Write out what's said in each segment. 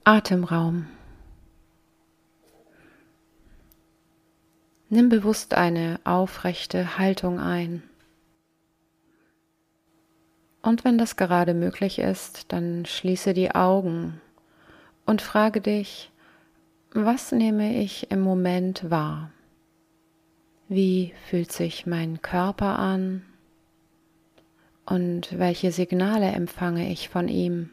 Atemraum. Nimm bewusst eine aufrechte Haltung ein. Und wenn das gerade möglich ist, dann schließe die Augen und frage dich, was nehme ich im Moment wahr? Wie fühlt sich mein Körper an? Und welche Signale empfange ich von ihm?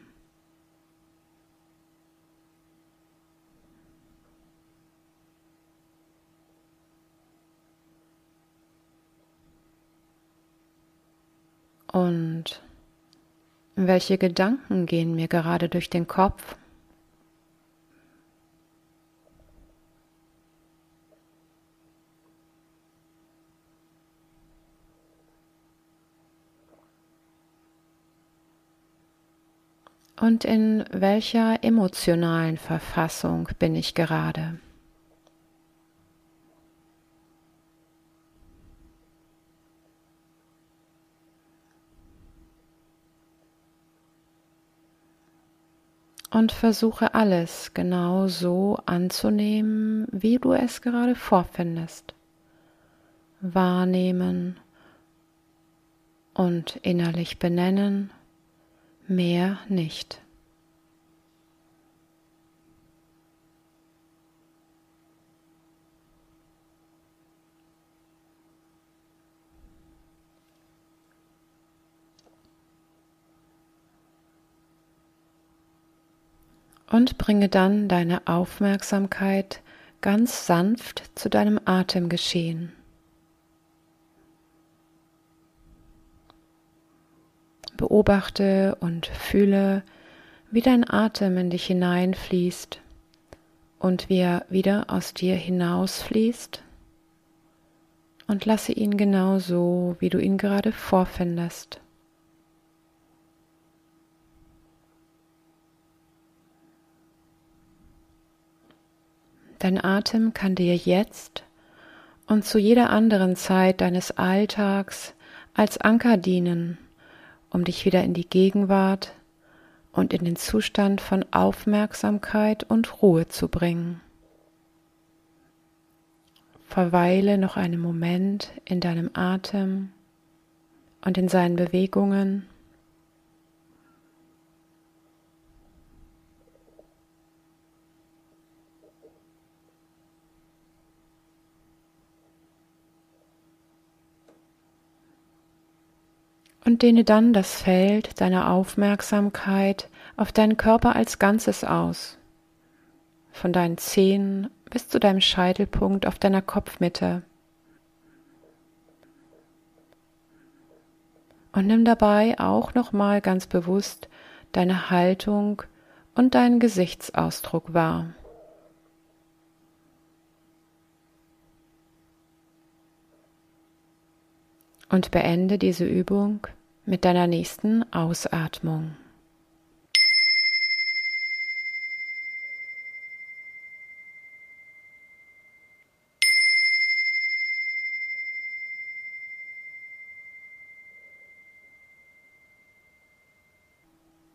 Und welche Gedanken gehen mir gerade durch den Kopf? Und in welcher emotionalen Verfassung bin ich gerade? Und versuche alles genau so anzunehmen, wie du es gerade vorfindest. Wahrnehmen und innerlich benennen, mehr nicht. Und bringe dann deine Aufmerksamkeit ganz sanft zu deinem Atemgeschehen. Beobachte und fühle, wie dein Atem in dich hineinfließt und wie er wieder aus dir hinausfließt. Und lasse ihn genau so, wie du ihn gerade vorfindest. Dein Atem kann dir jetzt und zu jeder anderen Zeit deines Alltags als Anker dienen, um dich wieder in die Gegenwart und in den Zustand von Aufmerksamkeit und Ruhe zu bringen. Verweile noch einen Moment in deinem Atem und in seinen Bewegungen. Und dehne dann das Feld deiner Aufmerksamkeit auf deinen Körper als Ganzes aus, von deinen Zehen bis zu deinem Scheitelpunkt auf deiner Kopfmitte. Und nimm dabei auch nochmal ganz bewusst deine Haltung und deinen Gesichtsausdruck wahr. Und beende diese Übung mit deiner nächsten Ausatmung.